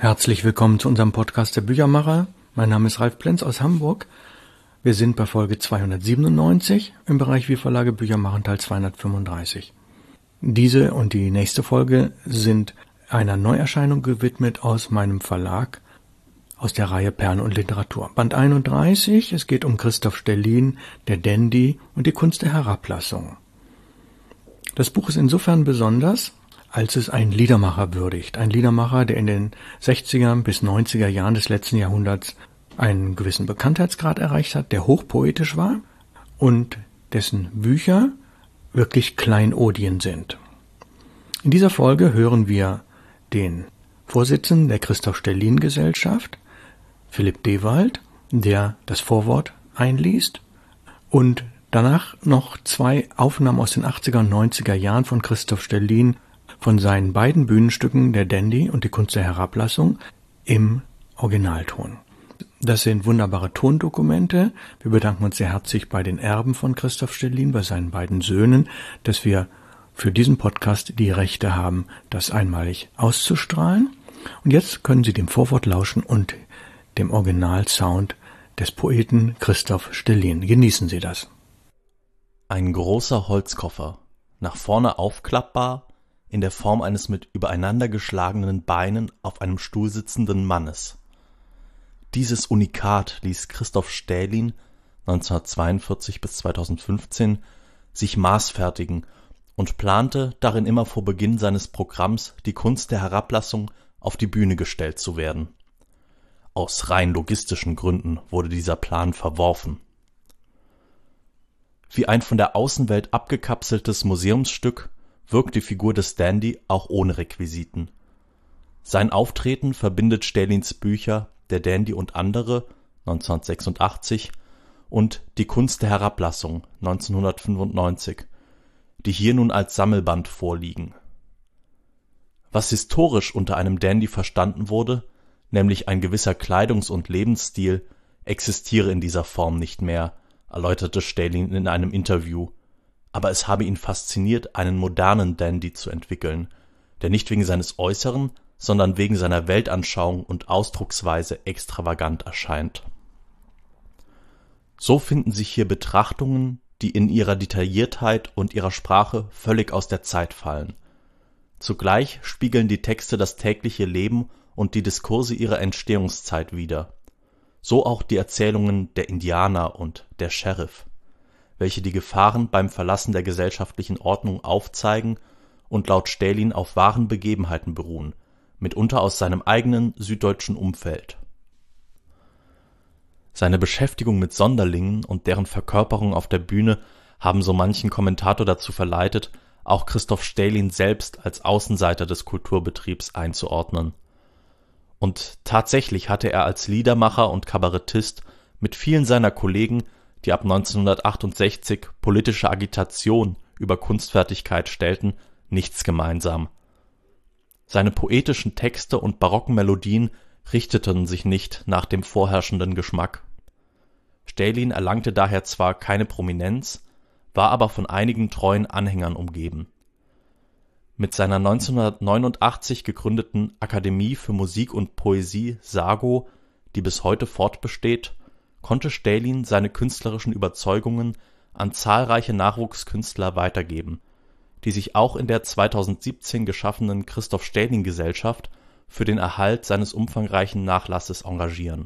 Herzlich willkommen zu unserem Podcast der Büchermacher. Mein Name ist Ralf Plenz aus Hamburg. Wir sind bei Folge 297 im Bereich Wir Verlage Bücher machen Teil 235. Diese und die nächste Folge sind einer Neuerscheinung gewidmet aus meinem Verlag, aus der Reihe Perlen und Literatur. Band 31, es geht um Christoph Stellin, der Dandy und die Kunst der Herablassung. Das Buch ist insofern besonders, als es einen Liedermacher würdigt. Ein Liedermacher, der in den 60er bis 90er Jahren des letzten Jahrhunderts einen gewissen Bekanntheitsgrad erreicht hat, der hochpoetisch war und dessen Bücher wirklich Kleinodien sind. In dieser Folge hören wir den Vorsitzenden der Christoph Stellin Gesellschaft, Philipp Dewald, der das Vorwort einliest, und danach noch zwei Aufnahmen aus den 80er und 90er Jahren von Christoph Stellin von seinen beiden Bühnenstücken Der Dandy und die Kunst der Herablassung im Originalton. Das sind wunderbare Tondokumente. Wir bedanken uns sehr herzlich bei den Erben von Christoph Stellin, bei seinen beiden Söhnen, dass wir für diesen Podcast die Rechte haben, das einmalig auszustrahlen. Und jetzt können Sie dem Vorwort lauschen und dem Originalsound des Poeten Christoph Stellin. Genießen Sie das. Ein großer Holzkoffer, nach vorne aufklappbar, in der Form eines mit übereinander geschlagenen Beinen auf einem Stuhl sitzenden Mannes. Dieses Unikat ließ Christoph Stellin 1942 bis 2015 sich maßfertigen und plante, darin immer vor Beginn seines Programms die Kunst der Herablassung auf die Bühne gestellt zu werden. Aus rein logistischen Gründen wurde dieser Plan verworfen. Wie ein von der Außenwelt abgekapseltes Museumsstück wirkt die Figur des Dandy auch ohne Requisiten. Sein Auftreten verbindet Stellins Bücher Der Dandy und andere 1986 und Die Kunst der Herablassung 1995, die hier nun als Sammelband vorliegen. Was historisch unter einem Dandy verstanden wurde, nämlich ein gewisser Kleidungs- und Lebensstil, existiere in dieser Form nicht mehr, erläuterte Stellin in einem Interview. Aber es habe ihn fasziniert, einen modernen Dandy zu entwickeln, der nicht wegen seines Äußeren, sondern wegen seiner Weltanschauung und Ausdrucksweise extravagant erscheint. So finden sich hier Betrachtungen, die in ihrer Detailliertheit und ihrer Sprache völlig aus der Zeit fallen. Zugleich spiegeln die Texte das tägliche Leben und die Diskurse ihrer Entstehungszeit wider. So auch die Erzählungen Der Indianer und Der Sheriff, welche die Gefahren beim Verlassen der gesellschaftlichen Ordnung aufzeigen und laut Stellin auf wahren Begebenheiten beruhen, mitunter aus seinem eigenen süddeutschen Umfeld. Seine Beschäftigung mit Sonderlingen und deren Verkörperung auf der Bühne haben so manchen Kommentator dazu verleitet, auch Christoph Stellin selbst als Außenseiter des Kulturbetriebs einzuordnen. Und tatsächlich hatte er als Liedermacher und Kabarettist mit vielen seiner Kollegen, die ab 1968 politische Agitation über Kunstfertigkeit stellten, nichts gemeinsam. Seine poetischen Texte und barocken Melodien richteten sich nicht nach dem vorherrschenden Geschmack. Stellin erlangte daher zwar keine Prominenz, war aber von einigen treuen Anhängern umgeben. Mit seiner 1989 gegründeten Akademie für Musik und Poesie SAGO, die bis heute fortbesteht, konnte Stellin seine künstlerischen Überzeugungen an zahlreiche Nachwuchskünstler weitergeben, die sich auch in der 2017 geschaffenen Christoph Stellin Gesellschaft für den Erhalt seines umfangreichen Nachlasses engagieren.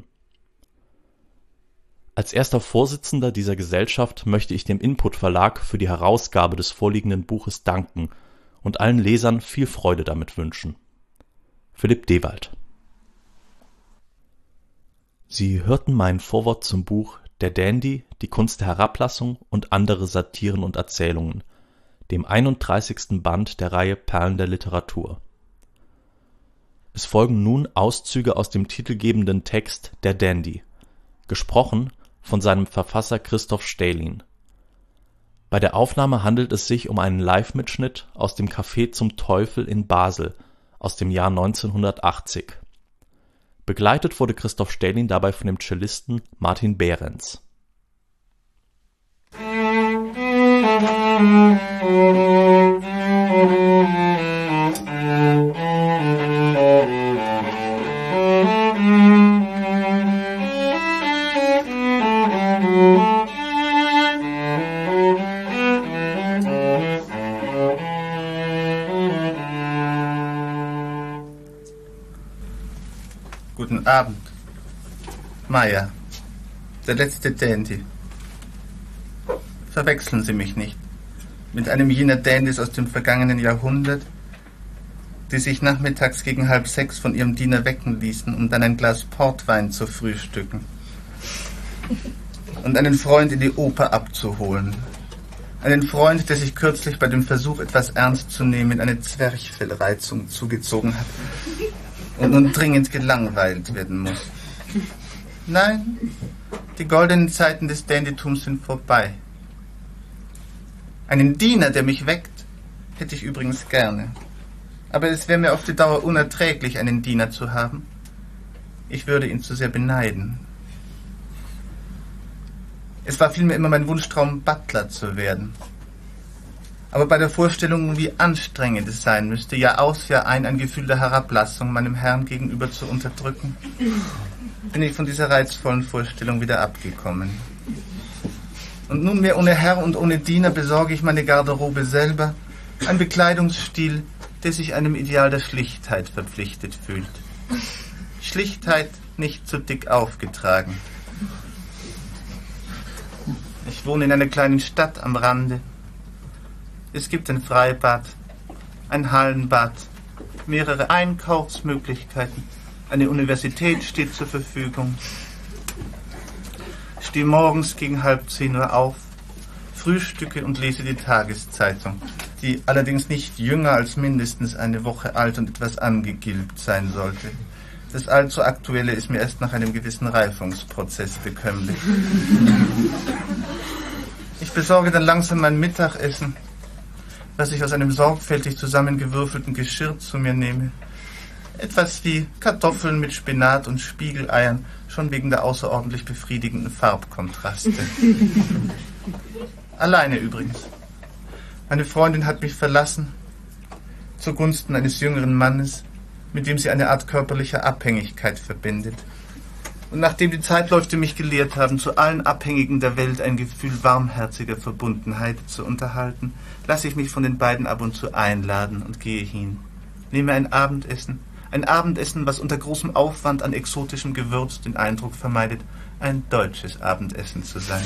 Als erster Vorsitzender dieser Gesellschaft möchte ich dem Input Verlag für die Herausgabe des vorliegenden Buches danken und allen Lesern viel Freude damit wünschen. Philipp Dewald. Sie hörten mein Vorwort zum Buch Der Dandy, die Kunst der Herablassung und andere Satiren und Erzählungen, dem 31. Band der Reihe Perlen der Literatur. Es folgen nun Auszüge aus dem titelgebenden Text Der Dandy, gesprochen von seinem Verfasser Christoph Stellin. Bei der Aufnahme handelt es sich um einen Live-Mitschnitt aus dem Café zum Teufel in Basel aus dem Jahr 1980. Begleitet wurde Christoph Stellin dabei von dem Cellisten Martin Behrens. Guten Abend. Meier, der letzte Dandy. Verwechseln Sie mich nicht mit einem jener Dandys aus dem vergangenen Jahrhundert, die sich nachmittags gegen 5:30 von ihrem Diener wecken ließen, um dann ein Glas Portwein zu frühstücken und einen Freund in die Oper abzuholen. Einen Freund, der sich kürzlich bei dem Versuch, etwas ernst zu nehmen, eine Zwerchfellreizung zugezogen hat und nun dringend gelangweilt werden muss. Nein, die goldenen Zeiten des Dandytums sind vorbei. Einen Diener, der mich weckt, hätte ich übrigens gerne. Aber es wäre mir auf die Dauer unerträglich, einen Diener zu haben. Ich würde ihn zu sehr beneiden. Es war vielmehr immer mein Wunschtraum, Butler zu werden. Aber bei der Vorstellung, wie anstrengend es sein müsste, Jahr aus, Jahr ein Gefühl der Herablassung meinem Herrn gegenüber zu unterdrücken, bin ich von dieser reizvollen Vorstellung wieder abgekommen. Und nunmehr ohne Herr und ohne Diener besorge ich meine Garderobe selber, ein Bekleidungsstil, der sich einem Ideal der Schlichtheit verpflichtet fühlt. Schlichtheit nicht zu dick aufgetragen. Ich wohne in einer kleinen Stadt am Rande. Es gibt ein Freibad, ein Hallenbad, mehrere Einkaufsmöglichkeiten, eine Universität steht zur Verfügung. Ich stehe morgens gegen 9:30 auf, frühstücke und lese die Tageszeitung, die allerdings nicht jünger als mindestens eine Woche alt und etwas angegilbt sein sollte. Das allzu Aktuelle ist mir erst nach einem gewissen Reifungsprozess bekömmlich. Ich besorge dann langsam mein Mittagessen, was ich aus einem sorgfältig zusammengewürfelten Geschirr zu mir nehme. Etwas wie Kartoffeln mit Spinat und Spiegeleiern, schon wegen der außerordentlich befriedigenden Farbkontraste. Alleine übrigens. Meine Freundin hat mich verlassen, zugunsten eines jüngeren Mannes, mit dem sie eine Art körperlicher Abhängigkeit verbindet. Und nachdem die Zeitläufe mich gelehrt haben, zu allen Abhängigen der Welt ein Gefühl warmherziger Verbundenheit zu unterhalten, lasse ich mich von den beiden ab und zu einladen und gehe hin. Nehme ein Abendessen, was unter großem Aufwand an exotischem Gewürz den Eindruck vermeidet, ein deutsches Abendessen zu sein.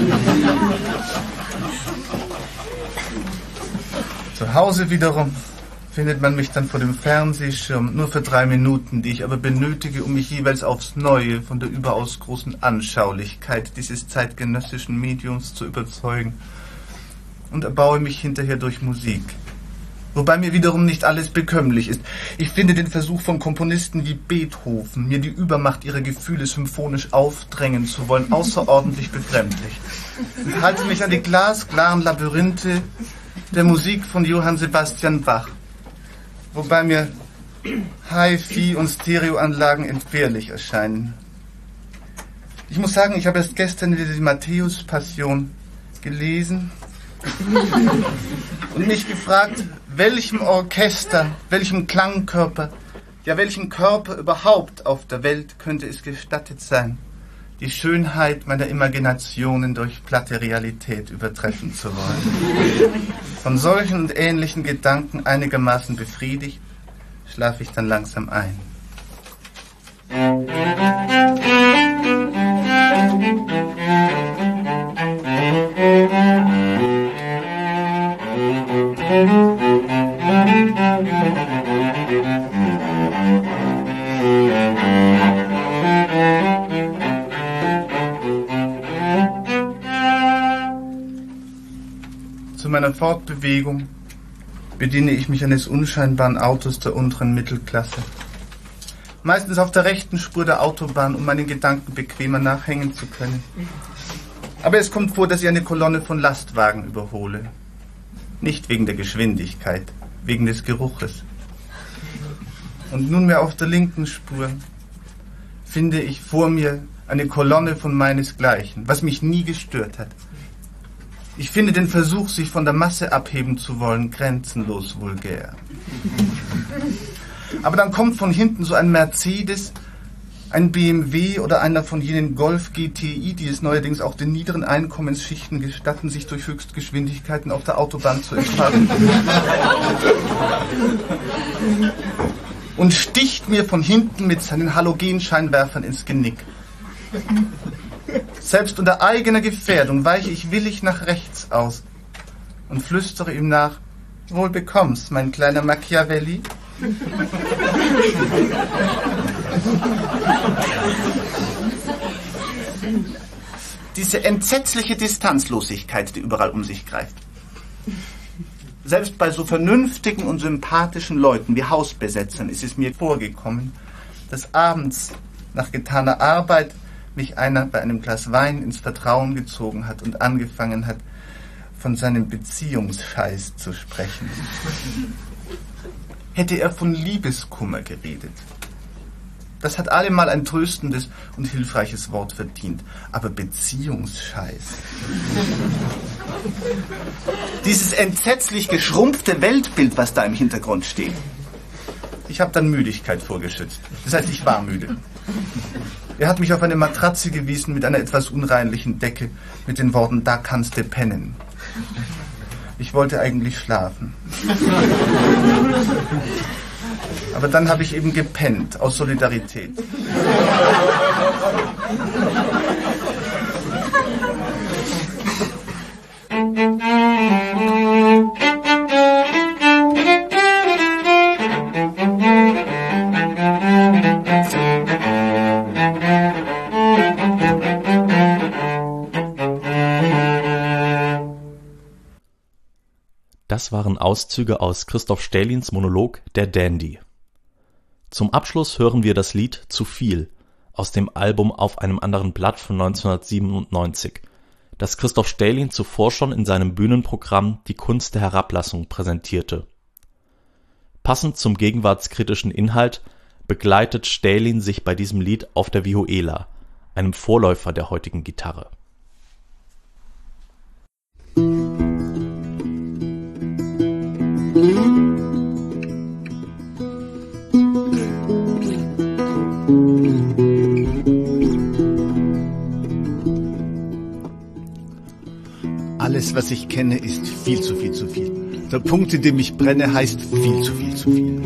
Zu Hause wiederum findet man mich dann vor dem Fernsehschirm, nur für 3 Minuten, die ich aber benötige, um mich jeweils aufs Neue von der überaus großen Anschaulichkeit dieses zeitgenössischen Mediums zu überzeugen, und erbaue mich hinterher durch Musik. Wobei mir wiederum nicht alles bekömmlich ist. Ich finde den Versuch von Komponisten wie Beethoven, mir die Übermacht ihrer Gefühle symphonisch aufdrängen zu wollen, außerordentlich befremdlich. Und halte mich an die glasklaren Labyrinthe der Musik von Johann Sebastian Bach, wobei mir Hi-Fi und Stereoanlagen entbehrlich erscheinen. Ich muss sagen, ich habe erst gestern wieder die Matthäus-Passion gelesen und mich gefragt, welchem Orchester, welchem Klangkörper, ja welchem Körper überhaupt auf der Welt könnte es gestattet sein, die Schönheit meiner Imaginationen durch platte Realität übertreffen zu wollen. Von solchen und ähnlichen Gedanken einigermaßen befriedigt, schlafe ich dann langsam ein. Zu meiner Fortbewegung bediene ich mich eines unscheinbaren Autos der unteren Mittelklasse. Meistens auf der rechten Spur der Autobahn, um meinen Gedanken bequemer nachhängen zu können. Aber es kommt vor, dass ich eine Kolonne von Lastwagen überhole. Nicht wegen der Geschwindigkeit, wegen des Geruches. Und nunmehr auf der linken Spur finde ich vor mir eine Kolonne von meinesgleichen, was mich nie gestört hat. Ich finde den Versuch, sich von der Masse abheben zu wollen, grenzenlos vulgär. Aber dann kommt von hinten so ein Mercedes, ein BMW oder einer von jenen Golf GTI, die es neuerdings auch den niederen Einkommensschichten gestatten, sich durch Höchstgeschwindigkeiten auf der Autobahn zu entfalten. und sticht mir von hinten mit seinen Halogenscheinwerfern ins Genick. Selbst unter eigener Gefährdung weiche ich willig nach rechts aus und flüstere ihm nach: Wohl bekomm's, mein kleiner Machiavelli. Diese entsetzliche Distanzlosigkeit, die überall um sich greift. Selbst bei so vernünftigen und sympathischen Leuten wie Hausbesetzern ist es mir vorgekommen, dass abends nach getaner Arbeit mich einer bei einem Glas Wein ins Vertrauen gezogen hat und angefangen hat, von seinem Beziehungsscheiß zu sprechen. Hätte er von Liebeskummer geredet. Das hat allemal ein tröstendes und hilfreiches Wort verdient. Aber Beziehungsscheiß. Dieses entsetzlich geschrumpfte Weltbild, was da im Hintergrund steht. Ich habe dann Müdigkeit vorgeschützt. Das heißt, ich war müde. Er hat mich auf eine Matratze gewiesen mit einer etwas unreinlichen Decke, mit den Worten: Da kannst du pennen. Ich wollte eigentlich schlafen. Aber dann habe ich eben gepennt, aus Solidarität. Das waren Auszüge aus Christoph Stählins Monolog Der Dandy. Zum Abschluss hören wir das Lied Zu viel aus dem Album Auf einem anderen Blatt von 1997, das Christoph Stählin zuvor schon in seinem Bühnenprogramm Die Kunst der Herablassung präsentierte. Passend zum gegenwartskritischen Inhalt begleitet Stählin sich bei diesem Lied auf der Vihuela, einem Vorläufer der heutigen Gitarre. Alles, was ich kenne, ist viel zu viel zu viel. Der Punkt, in dem ich brenne, heißt viel zu viel zu viel.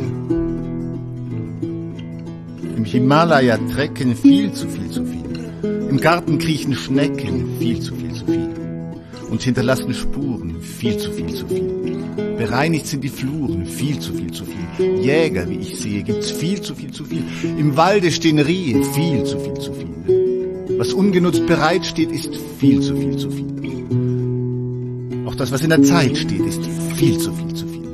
Im Himalaya trecken viel zu viel zu viel. Im Garten kriechen Schnecken viel zu viel zu viel. Und hinterlassen Spuren viel zu viel zu viel. Bereinigt sind die Fluren viel zu viel zu viel. Jäger, wie ich sehe, gibt's viel zu viel zu viel. Im Walde stehen Rehe viel zu viel zu viel. Was ungenutzt bereitsteht, ist viel zu viel zu viel. Auch das, was in der Zeit steht, ist viel zu viel zu viel.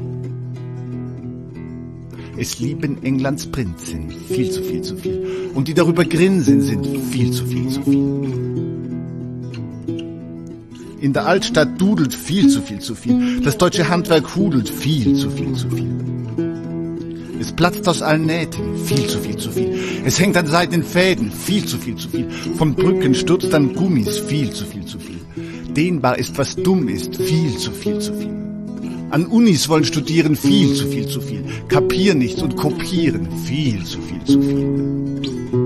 Es lieben Englands Prinzen viel zu viel zu viel. Und die darüber grinsen, sind viel zu viel zu viel. In der Altstadt dudelt viel zu viel zu viel. Das deutsche Handwerk hudelt viel zu viel zu viel. Es platzt aus allen Nähten viel zu viel zu viel. Es hängt an seidenen Fäden viel zu viel zu viel. Von Brücken stürzt an Gummis viel zu viel zu viel. Dehnbar ist, was dumm ist, viel zu viel zu viel. An Unis wollen studieren viel zu viel zu viel. Kapieren nichts und kopieren viel zu viel zu viel.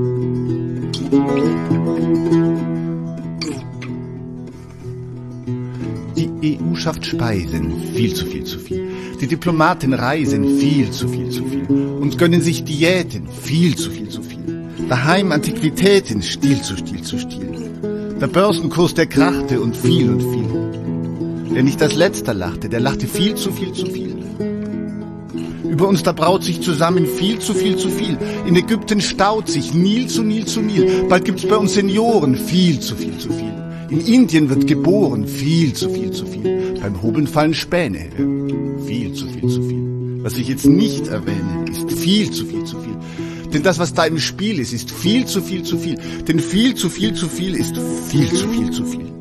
Die EU schafft Speisen viel zu viel zu viel. Die Diplomaten reisen viel zu viel zu viel. Und gönnen sich Diäten viel zu viel zu viel. Daheim Antiquitäten Stil zu Stil zu Stil. Der Börsenkurs, der krachte und viel und viel. Der nicht als letzter lachte, der lachte viel zu viel zu viel. Über uns da braut sich zusammen viel zu viel zu viel. In Ägypten staut sich Nil zu Nil zu Nil. Bald gibt's bei uns Senioren viel zu viel zu viel. In Indien wird geboren viel zu viel zu viel. Beim Hobeln fallen Späne viel zu viel zu viel. Was ich jetzt nicht erwähne, ist viel zu viel zu viel. Denn das, was da im Spiel ist, ist viel zu viel zu viel. Denn viel zu viel zu viel ist viel zu viel zu viel.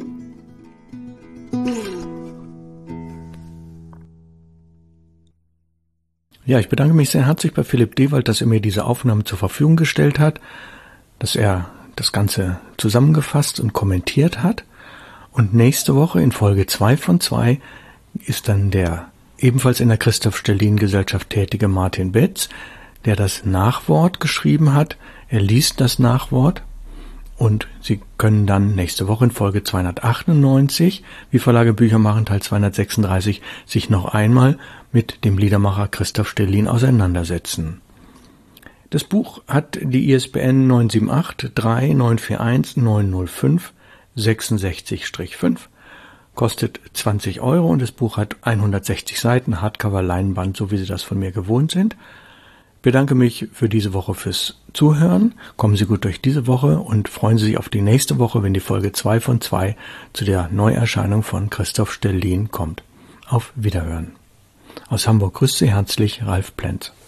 Ja, ich bedanke mich sehr herzlich bei Philipp Dewald, dass er mir diese Aufnahme zur Verfügung gestellt hat, dass er das Ganze zusammengefasst und kommentiert hat. Und nächste Woche in Folge 2 von 2 ist dann der ebenfalls in der Christoph Stählin Gesellschaft tätige Martin Betz, der das Nachwort geschrieben hat. Er liest das Nachwort und Sie können dann nächste Woche in Folge 298, wie Verlage Bücher machen, Teil 236, sich noch einmal mit dem Liedermacher Christoph Stählin auseinandersetzen. Das Buch hat die ISBN 978 3941 905 66-5, kostet 20 € und das Buch hat 160 Seiten, Hardcover-Leinband, so wie Sie das von mir gewohnt sind. Ich bedanke mich für diese Woche fürs Zuhören. Kommen Sie gut durch diese Woche und freuen Sie sich auf die nächste Woche, wenn die Folge 2 von 2 zu der Neuerscheinung von Christoph Stellin kommt. Auf Wiederhören. Aus Hamburg grüßt Sie herzlich Ralf Plenz.